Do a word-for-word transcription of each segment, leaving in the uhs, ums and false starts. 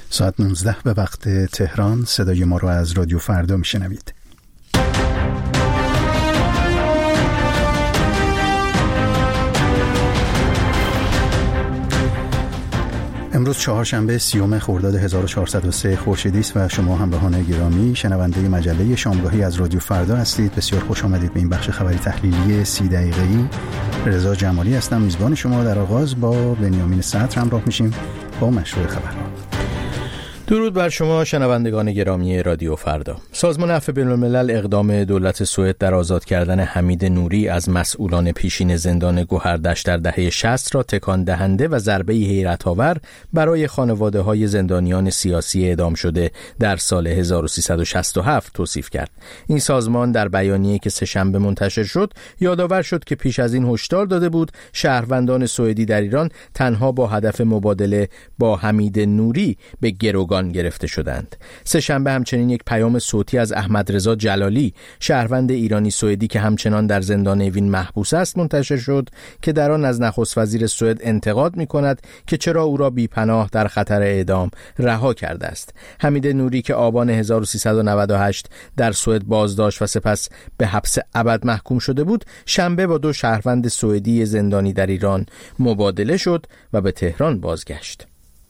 ساعت نوزده به وقت تهران. صدای ما رو از رادیو فردا میشنوید. امروز چهارشنبه سیوم خرداد هزار و چهارصد و سه خورشیدی است و شما همراهان گرامی شنونده مجله شامگاهی از رادیو فردا هستید. بسیار خوش آمدید به این بخش خبری تحلیلی سی دقیقه‌ای. رضا جمالی هستم، میزبان شما. در آغاز با بنیامین صدر همراه میشیم با مشروع خبرها. درود بر شما شنوندگان گرامی رادیو فردا. سازمان عفو بین‌الملل اقدام دولت سوئد در آزاد کردن حمید نوری از مسئولان پیشین زندان گوهردشت در دهه شصت را تکان دهنده و ضربه حیرت‌آور برای خانواده‌های زندانیان سیاسی اعدام شده در سال هزار و سیصد و شصت و هفت توصیف کرد. این سازمان در بیانیه‌ای که سه‌شنبه منتشر شد یادآور شد که پیش از این هشدار داده بود شهروندان سوئدی در ایران تنها با هدف مبادله با حمید نوری به گروگان گرفته شدند. سه‌شنبه همچنین یک پیام صوتی از احمد رضا جلالی، شهروند ایرانی سوئدی که همچنان در زندان اوین محبوس است، منتشر شد که در آن از نخست وزیر سوئد انتقاد می‌کند که چرا او را بی‌پناه در خطر اعدام رها کرده است. حمید نوری که آبان هزار و سیصد و نود و هشت در سوئد بازداشت و سپس به حبس ابد محکوم شده بود، شنبه با دو شهروند سوئدی زندانی در ایران مبادله شد و به تهران بازگشت.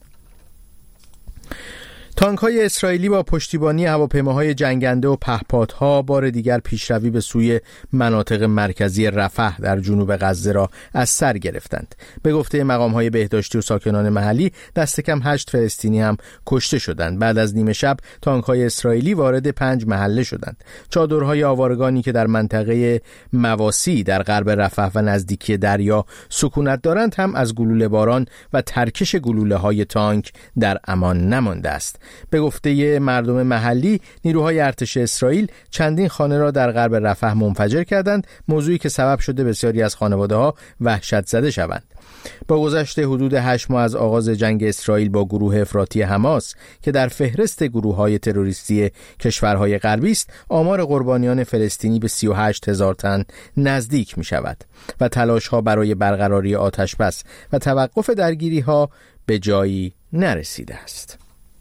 تانک‌های اسرائیلی با پشتیبانی هواپیماهای جنگنده و پهپادها بار دیگر پیشروی به سوی مناطق مرکزی رفح در جنوب غزه را از سر گرفتند. به گفته مقام‌های بهداشتی و ساکنان محلی، دست کم هشت فلسطینی هم کشته شدند. بعد از نیمه شب تانک‌های اسرائیلی وارد پنج محله شدند. چادرهای آوارگانی که در منطقه مواسی در غرب رفح و نزدیکی دریا سکونت دارند هم از گلوله باران و ترکش گلوله‌های تانک در امان نمانده است. به گفته مردم محلی، نیروهای ارتش اسرائیل چندین خانه را در غرب رفح منفجر کردند، موضوعی که سبب شده بسیاری از خانواده‌ها وحشت زده شوند. با گذشت حدود هشت ماه از آغاز جنگ اسرائیل با گروه افراطی حماس که در فهرست گروه‌های تروریستی کشورهای غربی است، آمار قربانیان فلسطینی به سی و هشت هزار تن نزدیک می‌شود و تلاش‌ها برای برقراری آتش‌بس و توقف درگیری‌ها به جایی نرسیده است.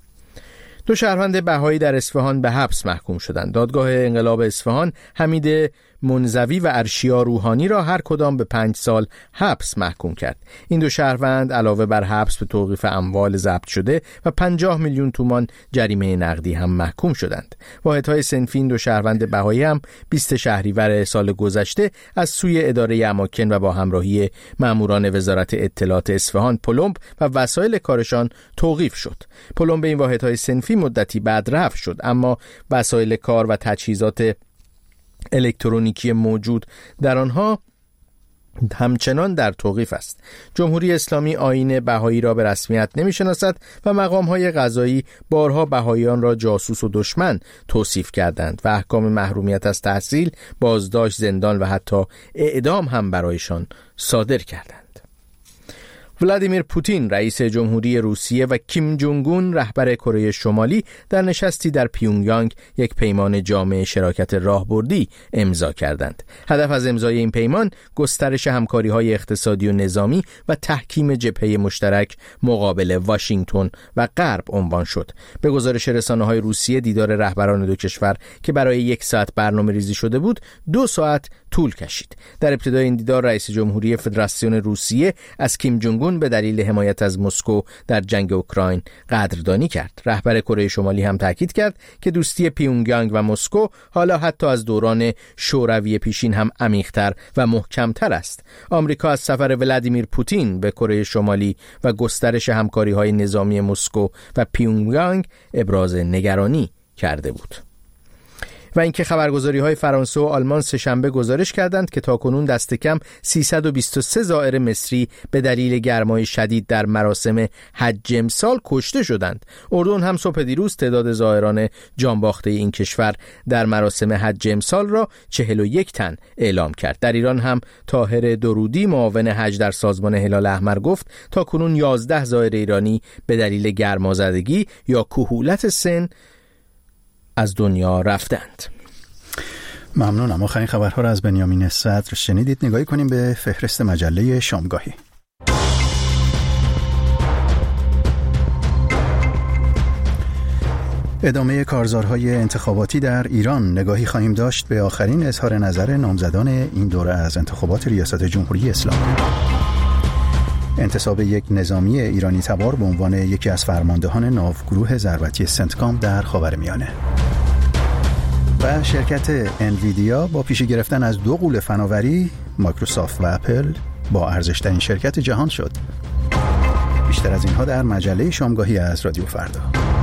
دو شهروند بهایی در اصفهان به حبس محکوم شدند. دادگاه انقلاب اصفهان حمید منزوی و ارشیا روحانی را هر کدام به پنج سال حبس محکوم کرد. این دو شهروند علاوه بر حبس به توقیف اموال ضبط شده و پنجاه میلیون تومان جریمه نقدی هم محکوم شدند. واحدهای صنفی این دو شهروند بهایی هم بیست شهریور سال گذشته از سوی اداره اماکن و با همراهی ماموران وزارت اطلاعات اصفهان پلمب و وسایل کارشان توقیف شد. پلمب این واحدهای صنفی مدتی بعد رفع شد، اما وسایل کار و تجهیزات الکترونیکی موجود در آنها همچنان در توقیف است. جمهوری اسلامی آیین بهایی را به رسمیت نمی‌شناسد و مقام‌های قضایی بارها بهاییان را جاسوس و دشمن توصیف کردند و احکام محرومیت از تحصیل، بازداشت، زندان و حتی اعدام هم برایشان صادر کردند. ولادیمیر پوتین رئیس جمهوری روسیه و کیم جونگ اون رهبر کره شمالی در نشستی در پیونگیانگ یک پیمان جامع شراکت راهبردی امضا کردند. هدف از امضای این پیمان گسترش همکاری‌های اقتصادی و نظامی و تحکیم جبهه مشترک مقابل واشنگتن و غرب عنوان شد. به گزارش رسانه‌های روسیه، دیدار رهبران دو کشور که برای یک ساعت برنامه‌ریزی شده بود، دو ساعت طول کشید. در ابتدای این دیدار رئیس جمهوری فدراسیون روسیه از کیم جونگ به دلیل حمایت از مسکو در جنگ اوکراین قدردانی کرد. رهبر کره شمالی هم تاکید کرد که دوستی پیونگیانگ و مسکو حالا حتی از دوران شوروی پیشین هم عمیق‌تر و محکم‌تر است. آمریکا از سفر ولادیمیر پوتین به کره شمالی و گسترش همکاری‌های نظامی مسکو و پیونگیانگ ابراز نگرانی کرده بود. و اینکه خبرگزاری‌های فرانسه و آلمان سه‌شنبه گزارش کردند که تاکنون دست کم سیصد و بیست و سه زائر مصری به دلیل گرمای شدید در مراسم حج امسال کشته شدند. اردن هم صبح دیروز تعداد زائران جانباخته این کشور در مراسم حج امسال را چهل و یک تن اعلام کرد. در ایران هم طاهر درودی معاون حج در سازمان هلال احمر گفت تاکنون یازده زائر ایرانی به دلیل گرمازدگی یا کهولت سن از دنیا رفتند. ممنونم. آخرین خبرها را از بنیامین صدر شنیدید. نگاهی کنیم به فهرست مجله شامگاهی. ادامه کارزارهای انتخاباتی در ایران، نگاهی خواهیم داشت به آخرین اظهار نظر نامزدان این دوره از انتخابات ریاست جمهوری اسلامی. انتصاب یک نظامی ایرانی تبار به عنوان یکی از فرماندهان ناوگروه ضربتی سنتکام در خاورمیانه. و شرکت انویدیا با پیشی گرفتن از دو غول فناوری، مایکروسافت و اپل با ارزش‌ترین شرکت جهان شد. بیشتر از اینها در مجله شامگاهی از رادیو فردا.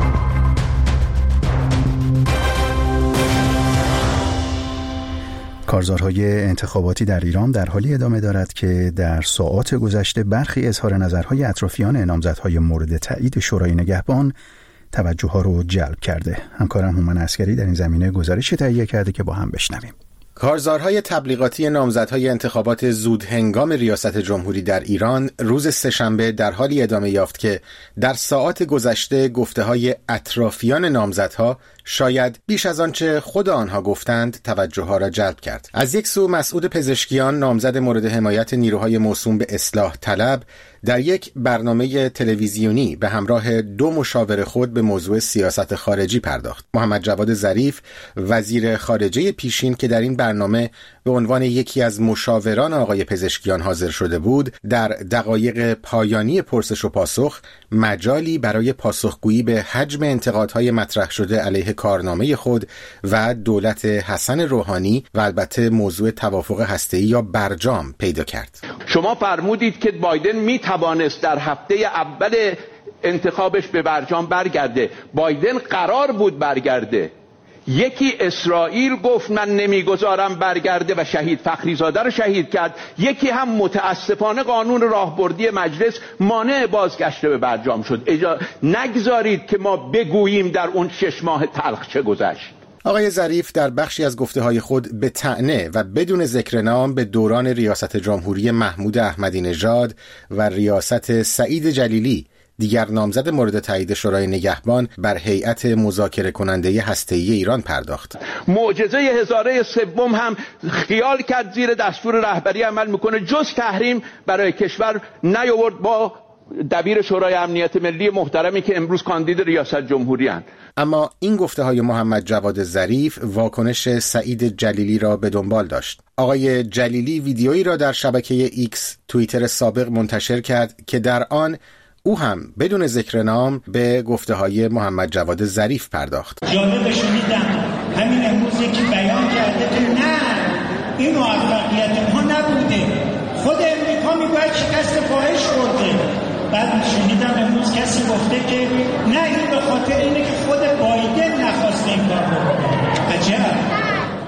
کارزارهای انتخاباتی در ایران در حالی ادامه دارد که در ساعات گذشته برخی اظهار نظرهای اطرافیان نامزدهای مورد تایید شورای نگهبان توجه ها رو جلب کرده. همکارم هومن عسکری در این زمینه گزارشی تهیه کرده که با هم بشنویم. کارزارهای تبلیغاتی نامزدهای انتخابات زودهنگام ریاست جمهوری در ایران روز سه‌شنبه در حالی ادامه یافت که در ساعات گذشته گفته‌های اطرافیان نامزدها شاید بیش از آنچه خود آنها گفتند توجه ها را جلب کرد. از یک سو مسعود پزشکیان، نامزد مورد حمایت نیروهای موسوم به اصلاح طلب، در یک برنامه تلویزیونی به همراه دو مشاور خود به موضوع سیاست خارجی پرداخت. محمد جواد ظریف، وزیر خارجه پیشین که در این برنامه به عنوان یکی از مشاوران آقای پزشکیان حاضر شده بود، در دقایق پایانی پرسش و پاسخ مجالی برای پاسخگویی به حجم انتقادهای مطرح شده علیه کارنامه خود و دولت حسن روحانی و البته موضوع توافق هسته‌ای یا برجام پیدا کرد. شما فرمودید که بایدن می توانست در هفته اول انتخابش به برجام برگرده. بایدن قرار بود برگرده. یکی اسرائیل گفت من نمیگذارم برگرده و شهید فخریزاده رو شهید کرد. یکی هم متاسفانه قانون راهبردی مجلس مانع بازگشت به برجام شد. اجا... نگذارید که ما بگوییم در اون شش ماه تلخ چه گذشت. آقای ظریف در بخشی از گفته‌های خود به طعنه و بدون ذکر نام به دوران ریاست جمهوری محمود احمدی نژاد و ریاست سعید جلیلی، دیگر نامزد مورد تایید شورای نگهبان، بر هیئت مذاکره کننده هسته‌ای ایران پرداخت. معجزه هزاره سوم هم خیال کرد زیر دستور رهبری عمل میکنه، جز تحریم برای کشور نیاورد با دبیر شورای امنیت ملی محترمی که امروز کاندید ریاست جمهوری هستند. اما این گفته‌های محمد جواد ظریف واکنش سعید جلیلی را به دنبال داشت. آقای جلیلی ویدیویی را در شبکه ایکس، توییتر سابق، منتشر کرد که در آن او هم بدون ذکر نام به گفته‌های محمد جواد ظریف پرداخت. جالب شنیدم همین امروز که بیان کرده که نه این موفقیت ما نبوده، خود امریکا میگوید شکست فاحش خورده. بعد شنیدم امروز کسی گفته که نه این به خاطر اینه که خود بایدن نخواسته این کار بکنه. عجب.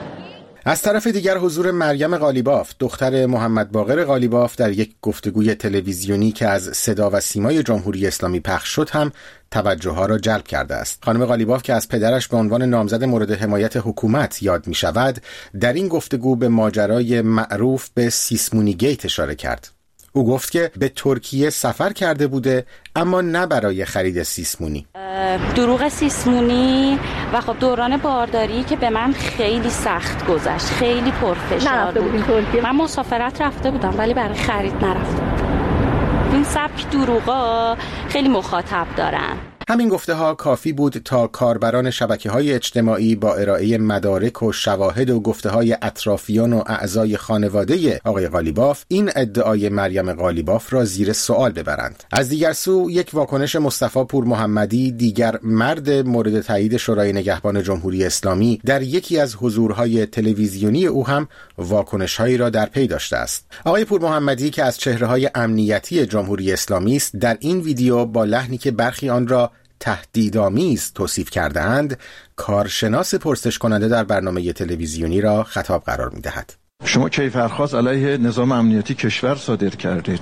از طرف دیگر حضور مریم قالیباف، دختر محمد باقر قالیباف، در یک گفتگوی تلویزیونی که از صدا و سیمای جمهوری اسلامی پخش شد هم توجه ها را جلب کرده است. خانم قالیباف که از پدرش به عنوان نامزد مورد حمایت حکومت یاد می شود، در این گفتگو به ماجرای معروف به سیسمونی گیت اشاره کرد. او گفت که به ترکیه سفر کرده بوده اما نه برای خرید سیسمونی. دروغ سیسمونی و خب دوران بارداری که به من خیلی سخت گذشت، خیلی پرفشار بود. من مسافرت رفته بودم ولی برای خرید نرفته بودم. این سبک دروغا خیلی مخاطب دارن. همین گفته ها کافی بود تا کاربران شبکه‌های اجتماعی با ارائه مدارک و شواهد و گفته های اطرافیان و اعضای خانواده آقای قالیباف این ادعای مریم قالیباف را زیر سوال ببرند. از دیگر سو یک واکنش مصطفی پور محمدی، دیگر مرد مورد تایید شورای نگهبان جمهوری اسلامی، در یکی از حضورهای تلویزیونی او هم واکنش‌هایی را در پی داشته است. آقای پور محمدی که از چهره‌های امنیتی جمهوری اسلامی است، در این ویدیو با لحنی که برخی آن را تهدیدآمیز توصیف کرده‌اند، کارشناس پرسش کننده در برنامه تلویزیونی را خطاب قرار می‌دهد. شما کیفرخواست علیه نظام امنیتی کشور صادر کردید.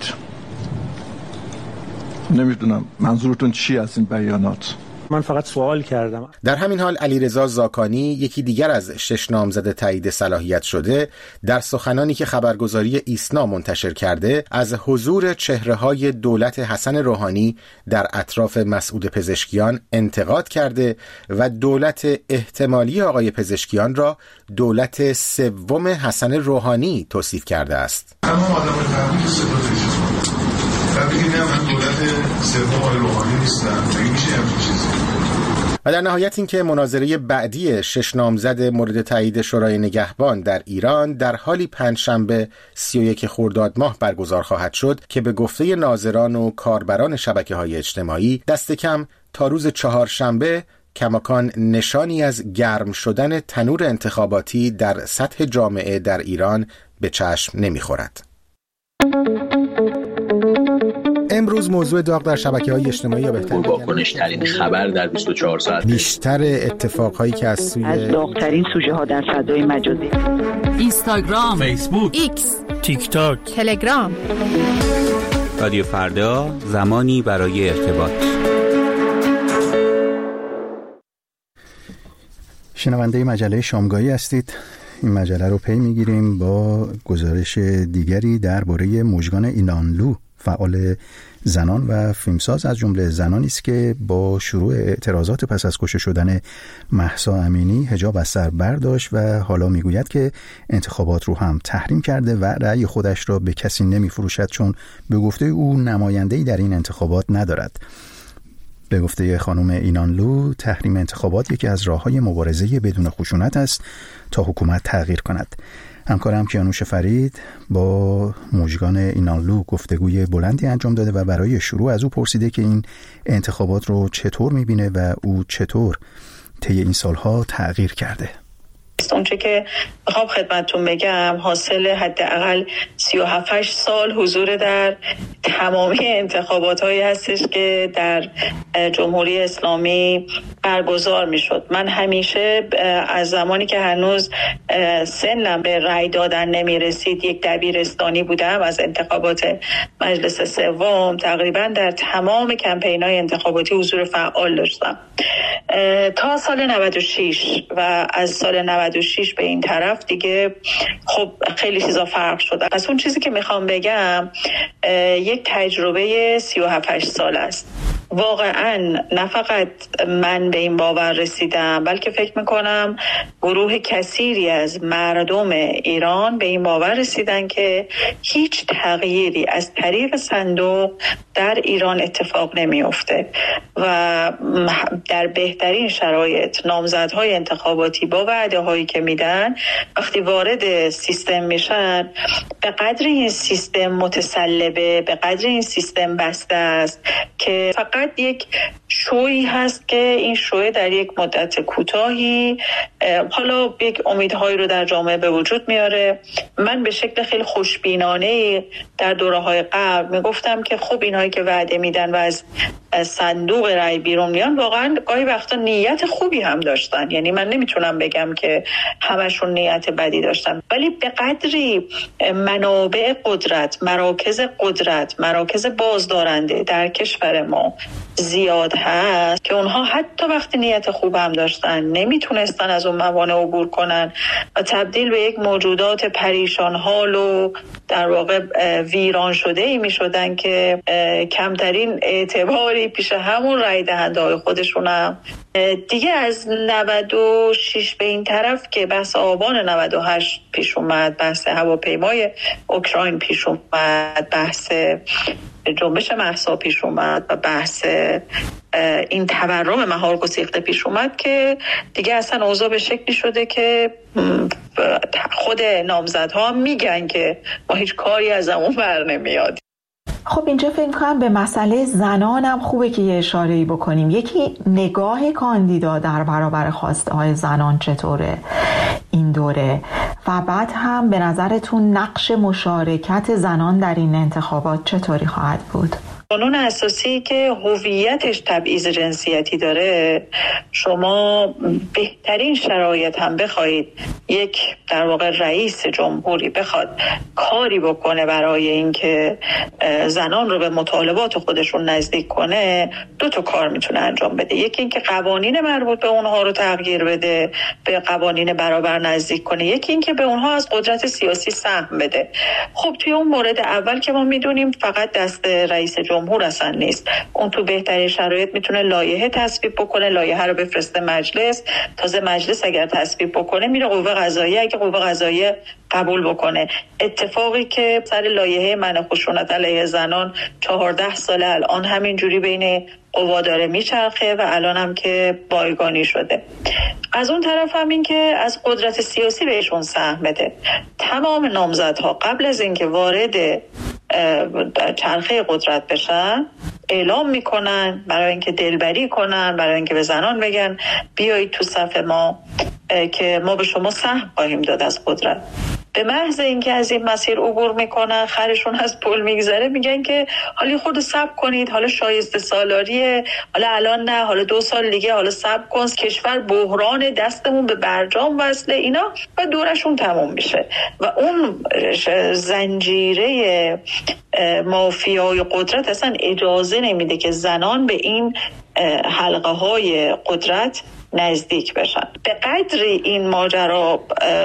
نمیدونم منظورتون چی از این بیانات؟ من فقط سوال کردم. در همین حال علیرضا زاکانی، یکی دیگر از شش نامزد تایید صلاحیت شده، در سخنانی که خبرگزاری ایسنا منتشر کرده از حضور چهره‌های دولت حسن روحانی در اطراف مسعود پزشکیان انتقاد کرده و دولت احتمالی آقای پزشکیان را دولت سوم حسن روحانی توصیف کرده است. اما آدم تحویل صدا و بگید نه من دولت سوم آقای روحانی نیستم، بگید میشه همچین چیزی. و در نهایت اینکه مناظره بعدی شش نامزد مورد تایید شورای نگهبان در ایران در حالی پنجشنبه سی و یک خرداد ماه برگزار خواهد شد که به گفته ناظران و کاربران شبکه‌های اجتماعی دست کم تا روز چهارشنبه کماکان نشانی از گرم شدن تنور انتخاباتی در سطح جامعه در ایران به چشم نمی‌خورد. امروز موضوع داغ در شبکه‌های اجتماعی یا بهتر پرواکنش‌ترین خبر در بیست و چهار ساعت، بیشتر اتفاقهایی که از سوی از داغ‌ترین سوژه‌ها در فضای مجازی، اینستاگرام، فیسبوک، ایکس، تیک تاک، تلگرام. رادیو فردا، زمانی برای ارتباط. شنونده مجله شامگاهی هستید. این مجله رو پی میگیریم با گزارش دیگری درباره مژگان اینانلو، فعال زنان و فیلمساز از جمله زنانی است که با شروع اعتراضات پس از کشته شدن مهسا امینی حجاب از سر برداشت و حالا میگوید که انتخابات رو هم تحریم کرده و رأی خودش را به کسی نمیفروشد چون به گفته او نماینده‌ای در این انتخابات ندارد. به گفته خانم اینانلو، تحریم انتخابات یکی از راه‌های مبارزه بدون خشونت است تا حکومت تغییر کند. همکارم کیانوش فرید با مژگان اینانلو گفتگوی بلندی انجام داده و برای شروع از او پرسیده که این انتخابات رو چطور می‌بینه و او چطور طی این سالها تغییر کرده. اونچه که میخوام خدمتتون بگم حاصل حداقل سی و هفت سال حضور در تمامی انتخابات هایی هستش که در جمهوری اسلامی برگزار میشد. من همیشه از زمانی که هنوز سنم به رأی دادن نمیرسید یک دبیرستانی بودم، از انتخابات مجلس سوم تقریبا در تمام کمپین‌های انتخاباتی حضور فعال داشتم تا سال نود و شش و از سال نود و شش به این طرف دیگه خب خیلی چیزا فرق شده. از اون چیزی که میخوام بگم یک تجربه سی و هفت سال است. واقعا نه فقط من به این باور رسیدم بلکه فکر میکنم گروه کثیری از مردم ایران به این باور رسیدن که هیچ تغییری از طریق صندوق در ایران اتفاق نمیفته و در بهترین شرایط نامزدهای انتخاباتی با وعده هایی که میدن وقتی وارد سیستم میشن به قدر این سیستم متسلبه، به قدر این سیستم بسته است که فقط یک شویی هست که این شوی در یک مدت کوتاهی حالا یک امیدهایی رو در جامعه به وجود میاره. من به شکل خیلی خوشبینانه در دوره‌های قبل میگفتم که خب اینهایی که وعده میدن و از صندوق رای بیرون میان واقعا گاهی وقتا نیت خوبی هم داشتن، یعنی من نمیتونم بگم که همشون نیت بدی داشتن، ولی به قدری منابع قدرت، مراکز قدرت، مراکز بازدارنده در کشور ما زیاد هست که اونها حتی وقتی نیت خوب هم داشتن نمیتونستن از اون موانع عبور کنن و تبدیل به یک موجودات پریشان حال و در واقع ویران شده ای میشدن که کمترین اعتباری پیش همون رای دهنده های خودشون هم دیگه. از نود و شش به این طرف که بحث آبان نود و هشت پیش اومد، بحث هواپیمای اوکراین پیش اومد، بحث جنبش مهسا پیش اومد و بحث این تورم مهار گسیخته پیش اومد که دیگه اصلا اوضاع به شکلی شده که خود نامزدها میگن که ما هیچ کاری از اون بر نمیاد. خب اینجا فکر کنم به مسئله زنان هم خوبه که یه اشاره‌ای بکنیم. یکی نگاه کاندیدا در برابر خواسته های زنان چطوره این دوره و بعد هم به نظرتون نقش مشارکت زنان در این انتخابات چطوری خواهد بود؟ قانون اساسی که هویتش تبعیض جنسیتی داره، شما بهترین شرایط هم بخواید یک در واقع رئیس جمهوری بخواد کاری بکنه برای اینکه زنان رو به مطالبات خودشون نزدیک کنه، دو تا کار میتونه انجام بده. یکی اینکه قوانین مربوط به اونها رو تغییر بده، به قوانین برابر نزدیک کنه. یکی اینکه به اونها از قدرت سیاسی سهم بده. خب توی اون مورد اول که ما میدونیم فقط دست رئیس جمهوری جمهور اصلا نیست. اون تو بهترین شرایط میتونه لایحه تصویب بکنه، لایحه رو بفرسته مجلس، تازه مجلس اگر تصویب بکنه میره قوه قضاییه، اگه قوه قضاییه قبول بکنه. اتفاقی که سر لایحه منع خشونت علیه زنان چهارده ساله الان همینجوری بین قوا داره میچرخه و الان هم که بایگانی شده. از اون طرف هم این که از قدرت سیاسی بهشون سهم بده. تمام نامزدها قبل از اینکه وارد چرخه قدرت بشن اعلام میکنن برای اینکه دلبری کنن، برای اینکه به زنان بگن بیایید تو صف ما که ما به شما سهم خواهیم داد از قدرت. به محض اینکه از این مسیر عبور میکنن، خرشون از پل میگذره، میگن که حالا خود صبر کنید، حالا شایسته سالاریه، حالا الان نه، حالا دو سال دیگه، حالا صبر کن، کشور بحران، دستمون به برجام وصله، اینا و دورشون تموم میشه و اون زنجیره مافیای قدرت اصلا اجازه نمیده که زنان به این حلقه های قدرت نزدیک بشن. به قدری این ماجرا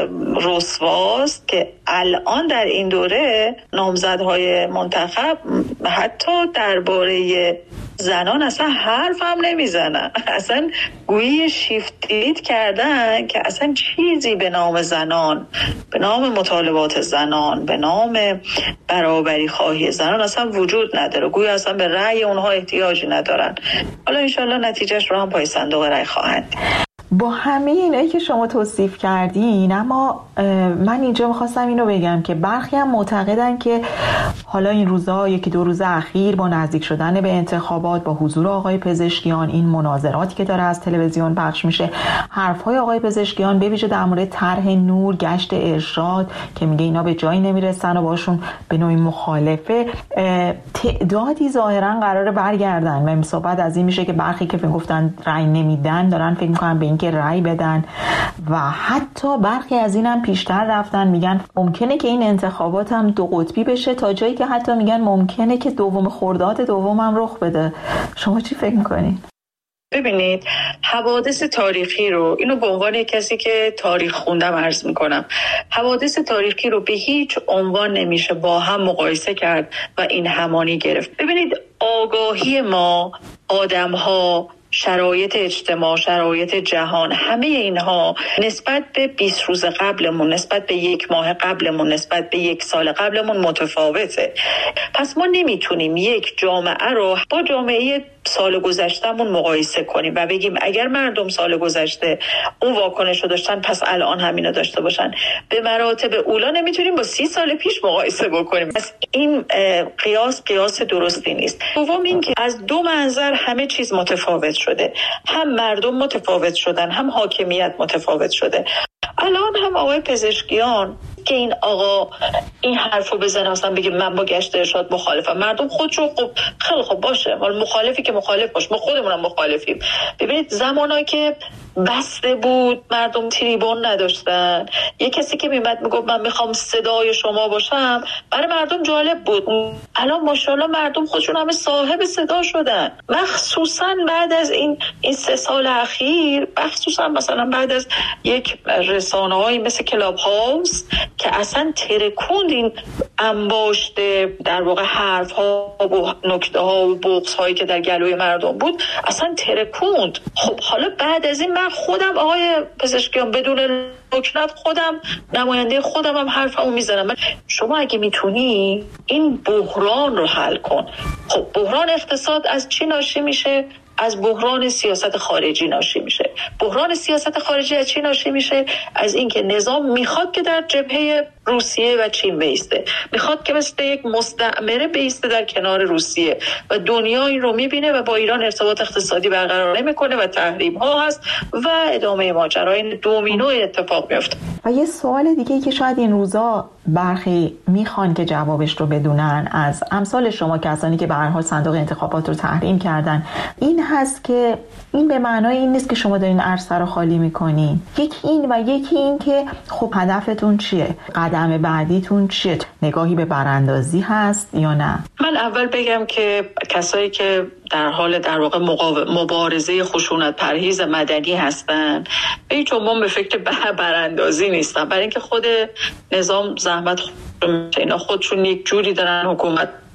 رسواست که الان در این دوره نامزدهای منتخب حتی درباره زنان اصلا حرف هم نمیزنن، اصلا گویی شیفت دیلیت کردن که اصلا چیزی به نام زنان، به نام مطالبات زنان، به نام برابری خواهی زنان اصلا وجود نداره، گویی اصلا به رأی اونها احتیاجی ندارن. حالا انشالله نتیجهش رو هم پای صندوق رأی خواهند. با همه اینایی که شما توصیف کردین، اما من اینجا میخواستم اینو بگم که برخی هم معتقدن که حالا این روزها، یکی دو روز اخیر با نزدیک شدن به انتخابات، با حضور آقای پزشکیان، این مناظراتی که داره از تلویزیون پخش میشه، حرفهای آقای پزشکیان به ویژه در مورد طرح نور، گشت ارشاد که میگه اینا به جایی نمیرسن و باشون به نوعی مخالفه، تعدادی ظاهرا قراره برگردن و صحبت از این میشه که برخی که فکر گفتن رأی نمیدن دارن فکر میکنن به این که رأی بدن و حتی برخی از اینم پیشتر رفتن میگن ممکنه که این انتخابات هم دو قطبی بشه، تا جایی که حتی میگن ممکنه که دوم خرداد دوم هم رخ بده. شما چی فکر میکنید؟ ببینید، حوادث تاریخی رو، اینو به عنوان کسی که تاریخ خوندم عرض میکنم، حوادث تاریخی رو به هیچ عنوان نمیشه با هم مقایسه کرد و این همانی گرفت. ببینید، آگاهی ما، آدم‌ها، شرایط اجتماع، شرایط جهان، همه اینها نسبت به بیست روز قبلمون، نسبت به یک ماه قبلمون، نسبت به یک سال قبلمون متفاوته. پس ما نمیتونیم یک جامعه رو با جامعه سال گذشتهمون مقایسه کنیم و بگیم اگر مردم سال گذشته اون واکنش رو داشتن پس الان همینا داشته باشن. به مراتب اولا نمیتونیم با سی سال پیش مقایسه بکنیم. پس این قیاس قیاس درستی نیست. دوم این که از دو منظر همه چیز متفاوت شده، هم مردم متفاوت شدن، هم حاکمیت متفاوت شده. الان هم آقای پزشکیان که این آقا این حرفو بزنه مثلا بگه من با گشت ارشاد مخالفم، مردم خودشو خب خیلی خب باشه، ولی مخالفی که مخالف باش، ما خودمونم مخالفیم. ببینید زمانایی که بسته بود، مردم تریبون نداشتن، یه کسی که میمد میگفت من میخوام صدای شما باشم، برای مردم جالب بود. الان ماشاءالله مردم خودشون همه صاحب صدا شدن، مخصوصا بعد از این این سه سال اخیر، مخصوصا مثلا بعد از یک رسانه‌هایی مثل کلاب هاوس که اصلا ترکوند این انباشته در واقع حرف ها و نکته ها و بغض هایی که در گلوی مردم بود، اصلا ترکوند. خب حالا بعد از این من خودم آقای پزشکیان بدون لکنت خودم نماینده خودم هم حرفمو میزنم. من شما اگه میتونی این بحران رو حل کن. خب بحران اقتصاد از چی ناشی میشه؟ از بحران سیاست خارجی ناشی میشه. بحران سیاست خارجی از چی ناشی میشه؟ از اینکه نظام میخواد که در جبهه روسیه و چین بیسته، میخواد که مثل یک مستعمره بیسته در کنار روسیه و دنیا این رو میبینه و با ایران ارتباط اقتصادی برقرار نمیکنه و تحریم ها هست و ادامه ماجرای دومینو اتفاق میفته. و یه سوال دیگه که شاید این روزا برخی میخوان که جوابش رو بدونن از امثال شما، کسانی که به هر حال صندوق انتخابات رو تحریم کردن، این هست که این به معنای این نیست که شما دارین عرصه رو خالی میکنین. یکی این و یکی این که خب هدفتون چیه؟ قدم بعدیتون چیه؟ نگاهی به براندازی هست یا نه؟ من اول بگم که کسایی که در حال در واقع مبارزه خشونت پرهیز مدنی هستن به هیچ عنوان به فکر براندازی نیستن، برای اینکه خود نظام زحمت اینا خودشون یک جوری دارن حکومت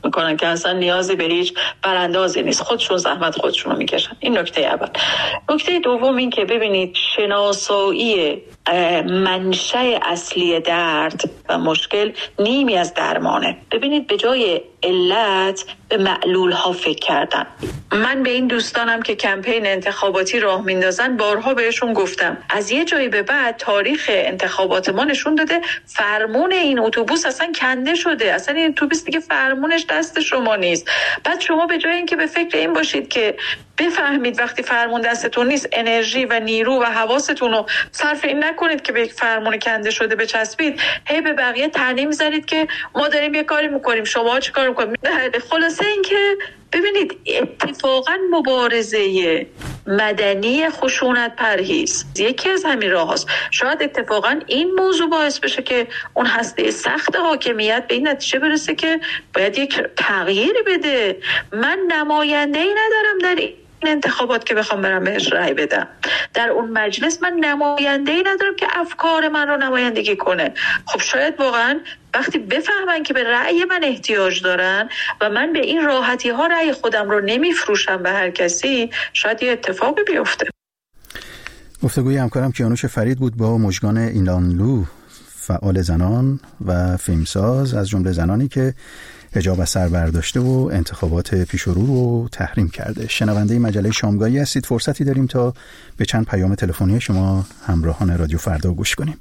میکنن که اصلا نیازی به هیچ براندازی نیست، خودشون زحمت خودشون رو میکشن. این نکته اول. نکته دوم این که ببینید شناسایی منشأ اصلی درد و مشکل نیمی از درمانه. ببینید به جای علت به معلول ها فکر کردن. من به این دوستانم که کمپین انتخاباتی راه میندازن بارها بهشون گفتم از یه جایی به بعد تاریخ انتخابات ما نشون داده فرمون این اتوبوس اصلا کنده شده، اصلا این اتوبوس دیگه فرمونش دست شما نیست. بعد شما به جای اینکه به فکر این باشید که بفهمید وقتی فرمون دستتون نیست انرژی و نیرو و حواستون رو صرف این نکنید که به یک فرمون کنده شده بچسبید، هی به بقیه طعنه می‌زنید که ما داریم یه کاری می‌کنیم شما چه کار می‌کنید. خلاصه این که ببینید اتفاقا مبارزه مدنی خشونت پرهیز یکی از همین راه هاست. شاید اتفاقا این موضوع باعث بشه که اون هسته سخت حاکمیت به این نتیجه برسه که باید یک تغییری بده. من نماینده‌ای ندارم در این انتخابات که بخوام برم بهش رأی بدم، در اون مجلس من نماینده‌ای ندارم که افکار من رو نمایندگی کنه. خب شاید واقعا وقتی بفهمن که به رأی من احتیاج دارن و من به این راحتی ها رأی خودم رو نمیفروشم به هر کسی، شاید یه اتفاقی بیفته. گفتگوی همکارم کیانوش فرید بود با مژگان اینانلو، فعال زنان و فیلمساز، از جمله زنانی که حجاب از سر برداشته و انتخابات پیش رو رو تحریم کرده. شنونده مجله شامگاهی هستید. فرصتی داریم تا به چند پیام تلفنی شما همراهان رادیو فردا گوش کنیم.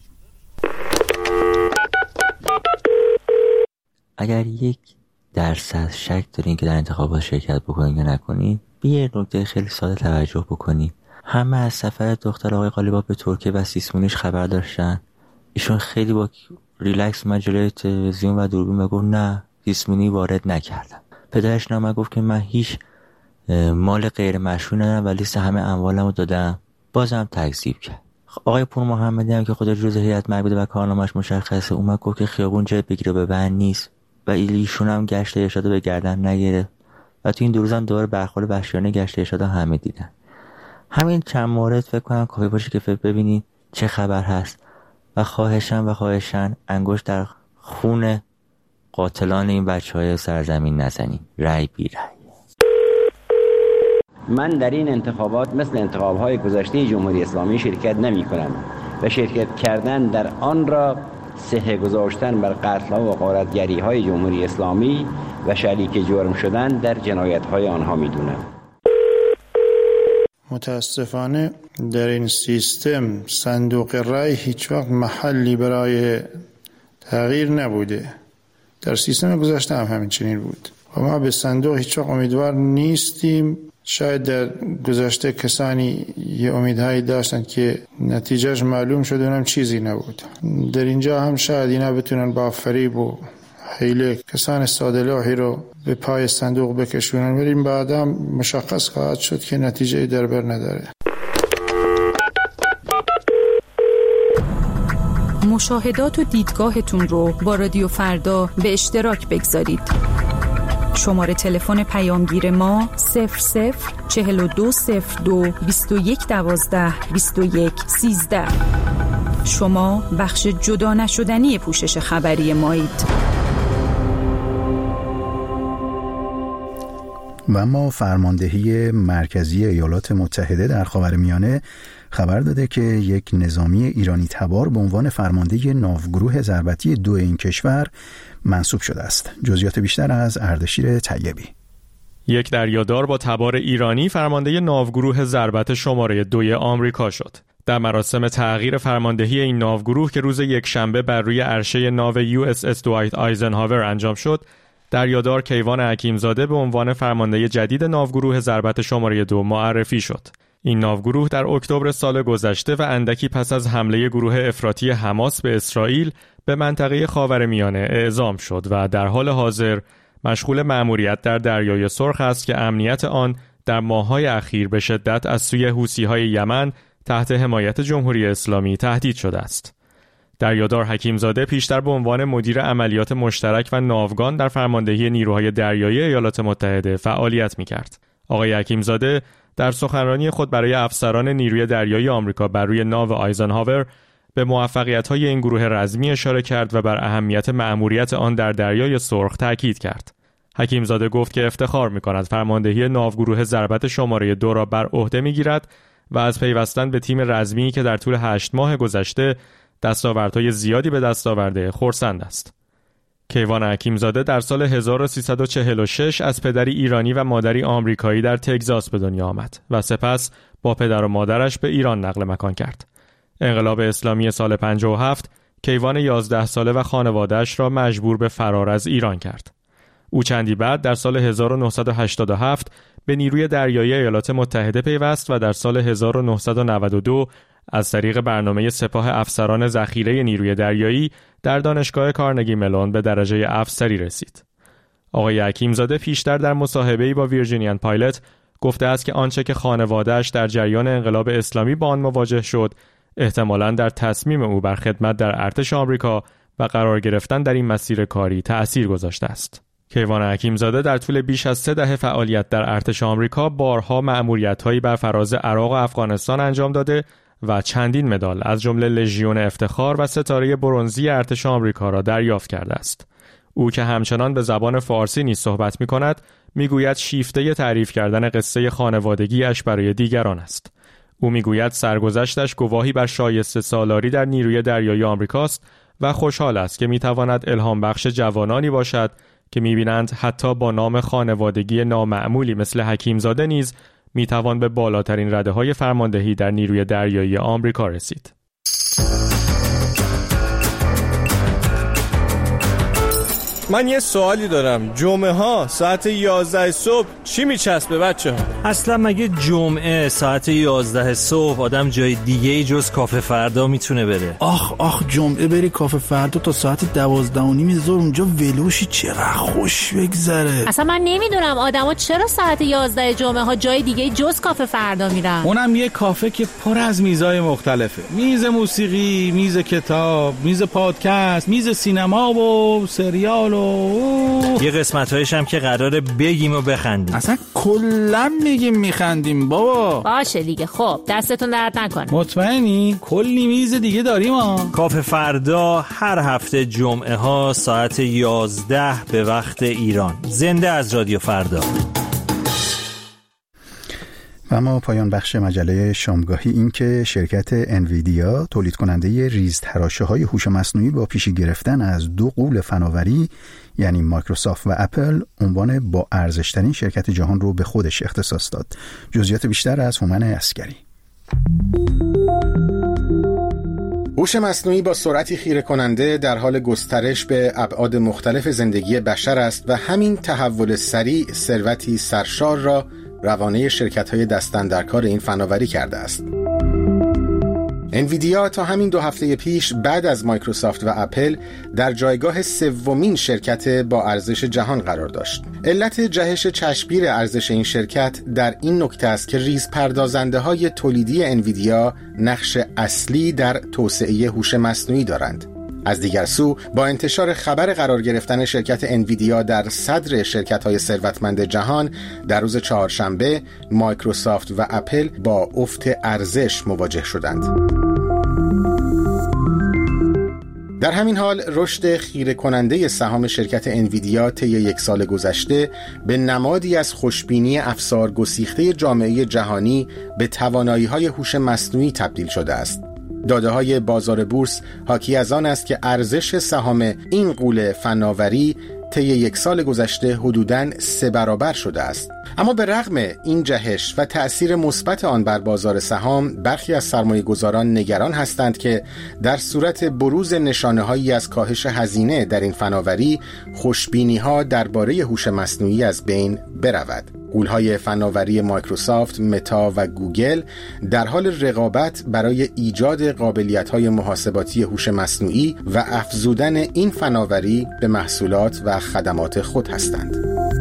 اگر یک درصد شک دارین که در انتخابات شرکت بکنین یا نکنین، به یه نکته خیلی ساده توجه بکنین. همه از سفر دختر آقای قالیباف به ترکیه و سیسمونیش خبر داشتن. ایشون خیلی با ریلکس مجله تلویزیون و دوربین میگفت نه سیسمونی وارد نکردم. پدرش نامه گفت که من هیچ مال غیر مشروع ندارم و لیست همه اموالمو دادم. بازم تکذیب کرد. آقای پور محمدی هم که خودش جزء هیئت مربوطه و کارنامه‌اش مشخصه، اومد گفت که خیابون جای بگیره به بند نیست و ایشون هم گشت ارشاد به گردن نگیره و تو این دو روز هم دوباره برخورد وحشیانه گشت ارشاد همه دیدن. همین چند مورد فکر کنم کافی باشه که فکر ببینید چه خبر هست و خواهشاً و خواهشاً انگشت در خون قاتلان این بچه‌های سرزمین نزنید. رای بی رای. من در این انتخابات مثل انتخاب‌های گذشته جمهوری اسلامی شرکت نمی‌کنم و شرکت کردن در آن را صحه گذاشتن بر قتل‌ها و غارتگری‌های جمهوری اسلامی و شریک جرم شدن در جنایت‌های آنها می‌دونم. متاسفانه در این سیستم صندوق رای هیچ وقت محلی برای تغییر نبوده. در سیستم گذشته هم همین چنین بود و ما به صندوق هیچ وقت امیدوار نیستیم. شاید در گذشته کسانی یه امیدهایی داشتن که نتیجهش معلوم شد اونم چیزی نبود. در اینجا هم شاید اینا بتونن با فریب و حیله کسان ساده لوحی رو به پای صندوق بکشونن، ولی بعدا مشخص خواهد شد که نتیجه در بر نداره. مشاهدات و دیدگاهتون رو با رادیو فردا به اشتراک بگذارید. شماره تلفن پیامگیر ما صفر صفر چهل و دو صفر دو بیست و یک دوازده بیست و یک سیزده. شما بخش جدا نشدنی پوشش خبری مایید. و اما فرماندهی مرکزی ایالات متحده در خاورمیانه خبر داده که یک نظامی ایرانی تبار به عنوان فرمانده ناوگروه ضربتی دو این کشور منصوب شده است. جزئیات بیشتر از اردشیر طیبی. یک دریادار با تبار ایرانی فرمانده ناوگروه ضربت شماره دوی آمریکا شد. در مراسم تغییر فرماندهی این ناوگروه که روز یکشنبه بر روی عرشه ناو یو اس اس دوایت آیزنهاور انجام شد، دریادار کیوان حکیمزاده به عنوان فرمانده جدید ناوگروه ضربت شماره دو معرفی شد. این ناوگروه در اکتبر سال گذشته و اندکی پس از حمله گروه افراطی حماس به اسرائیل به منطقه خاورمیانه اعزام شد و در حال حاضر مشغول مأموریت در دریای سرخ است که امنیت آن در ماه‌های اخیر به شدت از سوی حوثی‌های یمن تحت حمایت جمهوری اسلامی تهدید شده است. دریادار حکیمزاده پیشتر به عنوان مدیر عملیات مشترک و ناوگان در فرماندهی نیروهای دریایی ایالات متحده فعالیت می‌کرد. آقای حکیمزاده در سخنرانی خود برای افسران نیروی دریایی آمریکا بر روی ناو آیزنهاور به موفقیت‌های این گروه رزمی اشاره کرد و بر اهمیت مأموریت آن در دریای سرخ تاکید کرد. حکیمزاده گفت که افتخار می‌کند فرماندهی ناوگروه ضربت شماره دو را بر عهده می‌گیرد و از پیوستن به تیم رزمی که در طول هشت ماه گذشته دستاوردهای زیادی به دست آورده خرسند است. کیوان حکیمزاده در سال هزار و سیصد و چهل و شش از پدری ایرانی و مادری آمریکایی در تگزاس به دنیا آمد و سپس با پدر و مادرش به ایران نقل مکان کرد. انقلاب اسلامی سال پنجاه و هفت کیوان یازده ساله و خانواده‌اش را مجبور به فرار از ایران کرد. او چندی بعد در سال هزار و نهصد و هشتاد و هفت به نیروی دریایی ایالات متحده پیوست و در سال هزار و نهصد و نود و دو از طریق برنامه سپاه افسران ذخیره نیروی دریایی در دانشگاه کارنگی ملون به درجه افسری رسید. آقای حکیمزاده پیشتر در مصاحبه‌ای با ویرجینیان پایلت گفته است که آنچه که خانواده‌اش در جریان انقلاب اسلامی با آن مواجه شد، احتمالاً در تصمیم او بر خدمت در ارتش آمریکا و قرار گرفتن در این مسیر کاری تأثیر گذاشته است. کیوان حکیمزاده در طول بیش از سه دهه فعالیت در ارتش آمریکا بارها مأموریت‌هایی بر فراز عراق و افغانستان انجام داده و چندین مدال از جمله لژیون افتخار و ستاره برنزی ارتش آمریکا را دریافت کرده است. او که همچنان به زبان فارسی نیز صحبت می‌کند، می‌گوید شیفته تعریف کردن قصه خانوادگی‌اش برای دیگران است. او می‌گوید سرگذشتش گواهی بر شایسته سالاری در نیروی دریایی آمریکاست و خوشحال است که می‌تواند الهام بخش جوانانی باشد که می‌بینند حتی با نام خانوادگی نامعمولی مثل حکیمزاده نیز می‌توان به بالاترین رده‌های فرماندهی در نیروی دریایی آمریکا رسید. من یه سوالی دارم. جمعه ها ساعت یازده صبح چی میچسبه بچه ها؟ اصلا مگه جمعه ساعت یازده صبح آدم جای دیگه ای جز کافه فردا میتونه بره؟ آخ آخ جمعه بری کافه فردا تا ساعت دوازده و نیم ظهر اونجا ولوشی چقدر خوش بگذره. اصلا من نمیدونم آدما چرا ساعت یازده جمعه ها جای دیگه جز کافه فردا میرن. اونم یه کافه که پر از میزای مختلفه. میز موسیقی، میز کتاب، میز پادکست، میز سینما و سریال. یه قسمت‌هایش هم که قراره بگیم و بخندیم. اصلا کلا میگیم میخندیم بابا. باشه دیگه، خب دستتون درد نکنه. مطمئنی؟ کلی میز دیگه داریم ها. کافه فردا هر هفته جمعه ها ساعت یازده به وقت ایران. زنده از رادیو فردا. و اما پایان بخش مجله شامگاهی این که شرکت انویدیا تولید کننده ریزتراشه‌های هوش مصنوعی با پیشی گرفتن از دو غول فناوری یعنی مایکروسافت و اپل عنوان با ارزش‌ترین شرکت جهان رو به خودش اختصاص داد. جزئیات بیشتر از هومن عسکری. هوش مصنوعی با سرعتی خیره کننده در حال گسترش به ابعاد مختلف زندگی بشر است و همین تحول سریع ثروتی سرشار را روانه شرکت‌های دست‌اندرکار این فناوری کرده است. انویدیا تا همین دو هفته پیش بعد از مایکروسافت و اپل در جایگاه سومین شرکت با ارزش جهان قرار داشت. علت جهش چشمگیر ارزش این شرکت در این نکته است که ریز پردازنده‌های تولیدی انویدیا نقش اصلی در توسعه هوش مصنوعی دارند. از دیگر سو با انتشار خبر قرار گرفتن شرکت انویدیا در صدر شرکت‌های ثروتمند جهان در روز چهارشنبه، مایکروسافت و اپل با افت ارزش مواجه شدند. در همین حال رشد خیره کننده سهام شرکت انویدیا طی یک سال گذشته به نمادی از خوشبینی افسار گسیخته جامعه جهانی به توانایی‌های هوش مصنوعی تبدیل شده است. داده‌های بازار بورس حاکی از آن است که ارزش سهام این غول فناوری طی یک سال گذشته حدوداً سه برابر شده است. اما به رغم این جهش و تأثیر مثبت آن بر بازار سهام، برخی از سرمایه‌گذاران نگران هستند که در صورت بروز نشانه‌هایی از کاهش هزینه در این فناوری، خوشبینی‌ها درباره هوش مصنوعی از بین برود. غول‌های فناوری مایکروسافت، متا و گوگل در حال رقابت برای ایجاد قابلیت‌های محاسباتی هوش مصنوعی و افزودن این فناوری به محصولات و خدمات خود هستند.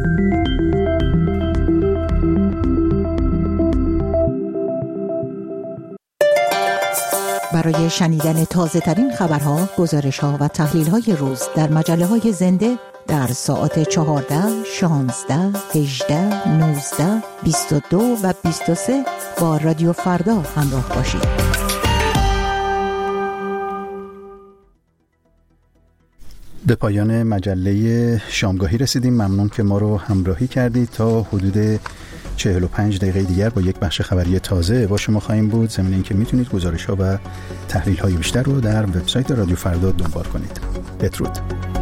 برای شنیدن تازه‌ترین خبرها، گزارش‌ها و تحلیل‌های روز در مجله‌های زنده در ساعت چهارده، شانزده، هجده، نوزده، بیست و دو و بیست و سه با رادیو فردا همراه باشید. به پایان مجله شامگاهی رسیدیم. ممنون که ما رو همراهی کردید. تا حدود چهل و پنج دقیقه دیگر با یک بخش خبری تازه با شما خواهیم بود. ضمن اینکه میتونید گزارش‌ها و تحلیل‌های بیشتر رو در وبسایت رادیو فردا دنبال کنید. بدرود.